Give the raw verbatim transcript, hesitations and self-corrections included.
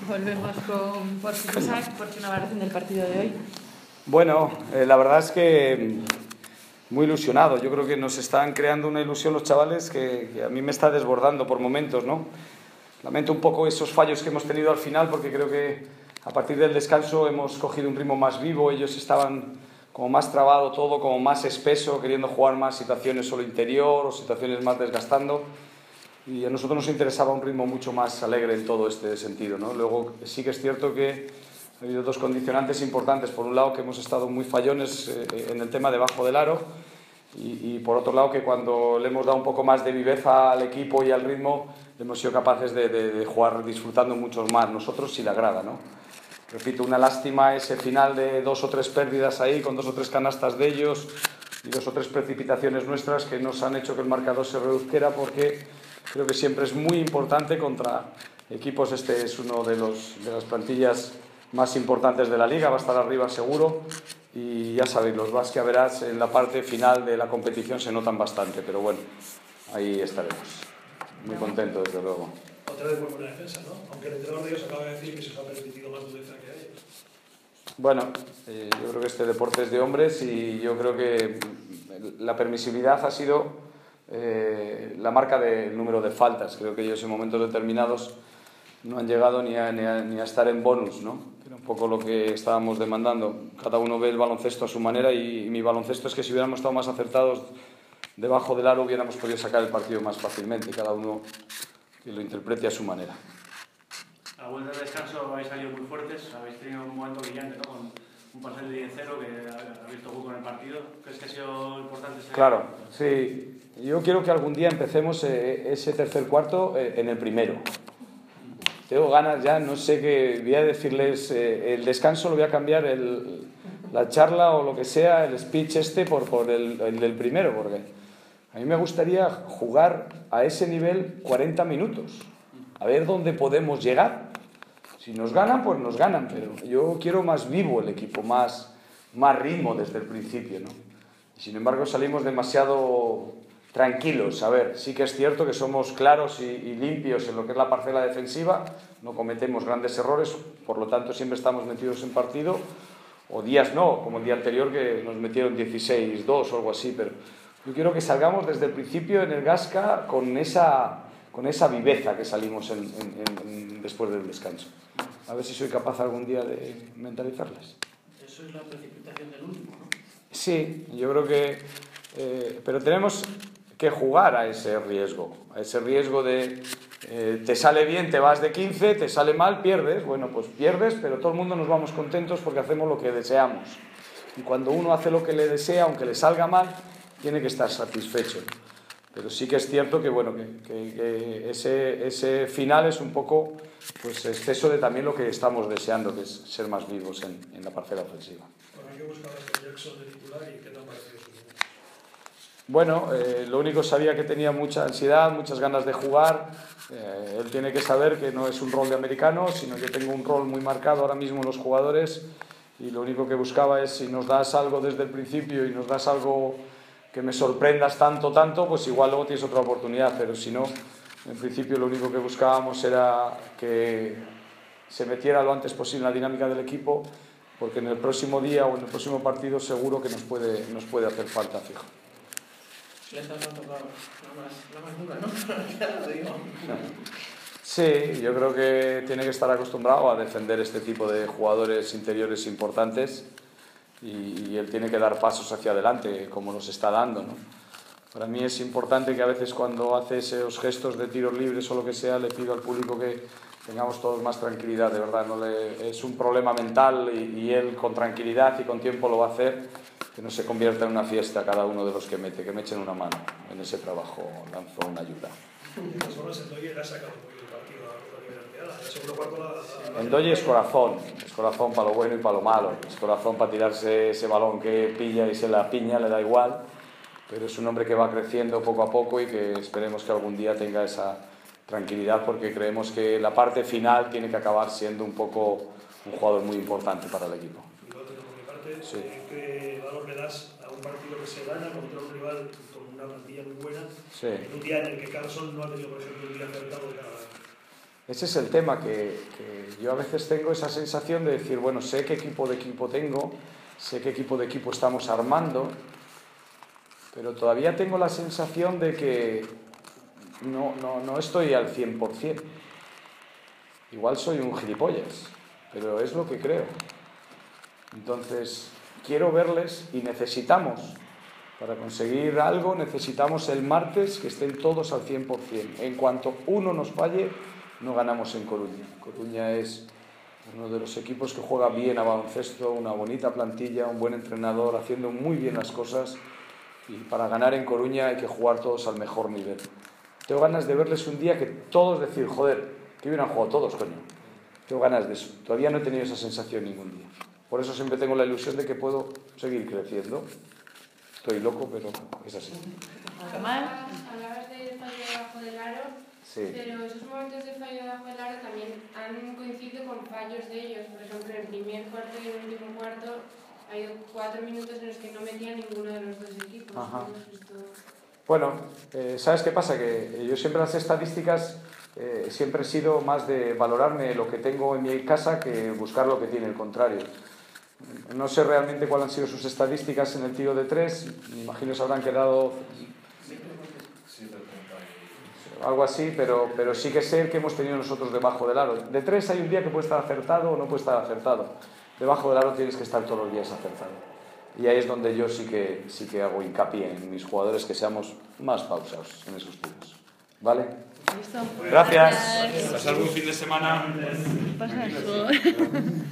Volvemos con Porfi Cusack. Porfi, una valoración del partido de hoy. Bueno, eh, la verdad es que muy ilusionado. Yo creo que nos están creando una ilusión los chavales que, que a mí me está desbordando por momentos, ¿no? Lamento un poco esos fallos que hemos tenido al final porque creo que a partir del descanso hemos cogido un ritmo más vivo. Ellos estaban como más trabado todo, como más espeso, queriendo jugar más situaciones solo interior o situaciones más desgastando. Y a nosotros nos interesaba un ritmo mucho más alegre en todo este sentido, ¿no? Luego sí que es cierto que ha habido dos condicionantes importantes. Por un lado, que hemos estado muy fallones eh, en el tema debajo del aro y, y por otro lado, que cuando le hemos dado un poco más de viveza al equipo y al ritmo, hemos sido capaces de, de, de jugar disfrutando mucho más nosotros y la grada, ¿no? Repito, una lástima ese final de dos o tres pérdidas ahí, con dos o tres canastas de ellos y dos o tres precipitaciones nuestras que nos han hecho que el marcador se reduzca, porque creo que siempre es muy importante contra equipos. Este es uno de, los, de las plantillas más importantes de la liga, va a estar arriba seguro y ya sabéis, los Basque verás en la parte final de la competición se notan bastante, pero bueno, ahí estaremos. Muy contento, desde luego. Otra vez muy buena defensa, ¿no? Aunque el entrenador de ellos acaba de decir que se os ha permitido más dureza que a ellos. Bueno, eh, yo creo que este deporte es de hombres y yo creo que la permisividad ha sido eh, la marca del número de faltas. Creo que ellos en momentos determinados no han llegado ni a, ni a, ni a estar en bonus, ¿no? Era un poco lo que estábamos demandando. Cada uno ve el baloncesto a su manera y, y mi baloncesto es que si hubiéramos estado más acertados debajo del aro hubiéramos podido sacar el partido más fácilmente. Cada uno que lo interprete a su manera. A la vuelta del descanso habéis salido muy fuertes, habéis tenido un momento brillante, ¿no? Con un pase de diez cero que ha visto juego en el partido. ¿Crees que ha sido importante ese? Claro, sí. Yo quiero que algún día empecemos ese tercer cuarto en el primero. Tengo ganas ya, no sé qué, voy a decirles, eh, el descanso lo voy a cambiar, el, la charla o lo que sea, el speech este por, por el, el del primero, porque a mí me gustaría jugar a ese nivel cuarenta minutos, a ver dónde podemos llegar. Si nos ganan, pues nos ganan, pero yo quiero más vivo el equipo, más, más ritmo desde el principio, ¿no? Y sin embargo salimos demasiado tranquilos. A ver, sí que es cierto que somos claros y, y limpios en lo que es la parcela defensiva, no cometemos grandes errores, por lo tanto siempre estamos metidos en partido, o días no, como el día anterior que nos metieron dieciséis dos o algo así, pero yo quiero que salgamos desde el principio en el Gasca con esa, con esa viveza que salimos en, en, en, después del descanso. A ver si soy capaz algún día de mentalizarles. Eso es la precipitación del último, ¿no? Sí, yo creo que... Eh, pero tenemos que jugar a ese riesgo, a ese riesgo de eh, te sale bien, te vas de quince, te sale mal, pierdes. Bueno, pues pierdes, pero todo el mundo nos vamos contentos porque hacemos lo que deseamos. Y cuando uno hace lo que le desea, aunque le salga mal, tiene que estar satisfecho. Pero sí que es cierto que, bueno, que, que, que ese, ese final es un poco pues, exceso de también lo que estamos deseando, que es ser más vivos en, en la parcela ofensiva. ¿Para qué buscabas a Jackson de titular y qué te ha parecido su nivel? Bueno, eh, lo único sabía que tenía mucha ansiedad, muchas ganas de jugar. Eh, él tiene que saber que no es un rol de americano, sino que tengo un rol muy marcado ahora mismo en los jugadores y lo único que buscaba es si nos das algo desde el principio y nos das algo que me sorprendas tanto, tanto, pues igual luego tienes otra oportunidad, pero si no, en principio lo único que buscábamos era que se metiera lo antes posible en la dinámica del equipo, porque en el próximo día o en el próximo partido seguro que nos puede, nos puede hacer falta, fijo. Le estás dando la más, la más dura, ¿no? Ya lo digo. Sí, yo creo que tiene que estar acostumbrado a defender este tipo de jugadores interiores importantes y, y él tiene que dar pasos hacia adelante, como los está dando, ¿no? Para mí es importante que a veces cuando hace esos gestos de tiros libres o lo que sea, le pido al público que tengamos todos más tranquilidad, de verdad. No le, es un problema mental y, y él con tranquilidad y con tiempo lo va a hacer. Que no se convierta en una fiesta cada uno de los que mete, que me echen una mano en ese trabajo, lanzo una ayuda. Endoye es corazón, es corazón para lo bueno y para lo malo, es corazón para tirarse ese balón que pilla y se la piña, le da igual, pero es un hombre que va creciendo poco a poco y que esperemos que algún día tenga esa tranquilidad, porque creemos que la parte final tiene que acabar siendo un poco un jugador muy importante para el equipo. Sí. ¿Qué valor le das a un partido que se gana contra un rival con una plantilla muy buena, sí, en un día en el que Carlson no ha tenido, por ejemplo, un día acertado de cada... ese es el tema, que, que yo a veces tengo esa sensación de decir, bueno, sé qué equipo de equipo tengo, sé qué equipo de equipo estamos armando, pero todavía tengo la sensación de que no, no, no estoy al cien por cien. Igual soy un gilipollas, pero es lo que creo. Entonces, quiero verles y necesitamos, para conseguir algo, necesitamos el martes que estén todos al cien por cien. En cuanto uno nos falle, no ganamos en Coruña. Coruña es uno de los equipos que juega bien a baloncesto, una bonita plantilla, un buen entrenador, haciendo muy bien las cosas, y para ganar en Coruña hay que jugar todos al mejor nivel. Tengo ganas de verles un día que todos decir, joder, que bien han jugado todos, coño. Tengo ganas de eso. Todavía no he tenido esa sensación ningún día. Por eso siempre tengo la ilusión de que puedo seguir creciendo. Estoy loco, pero es así. Hablabas, hablabas del fallo debajo del aro, Sí. pero esos momentos de fallo debajo del aro también han coincidido con fallos de ellos. Por ejemplo, en el primer cuarto y en el último cuarto hay cuatro minutos en los que no metía ninguno de los dos equipos. Ajá. ¿No? Esto... Bueno, eh, ¿sabes qué pasa? Que yo siempre las estadísticas eh, siempre he sido más de valorarme lo que tengo en mi casa que buscar lo que tiene el contrario. No sé realmente cuáles han sido sus estadísticas en el tiro de tres, me imagino que se habrán quedado algo así, pero, pero sí que sé que hemos tenido nosotros debajo del aro. De tres hay un día que puede estar acertado o no puede estar acertado. Debajo del aro tienes que estar todos los días acertado. Y ahí es donde yo sí que, sí que hago hincapié en mis jugadores, que seamos más pausados en esos tiros. ¿Vale? Listo. Gracias. Gracias. Pasar un fin de semana. Pasa eso.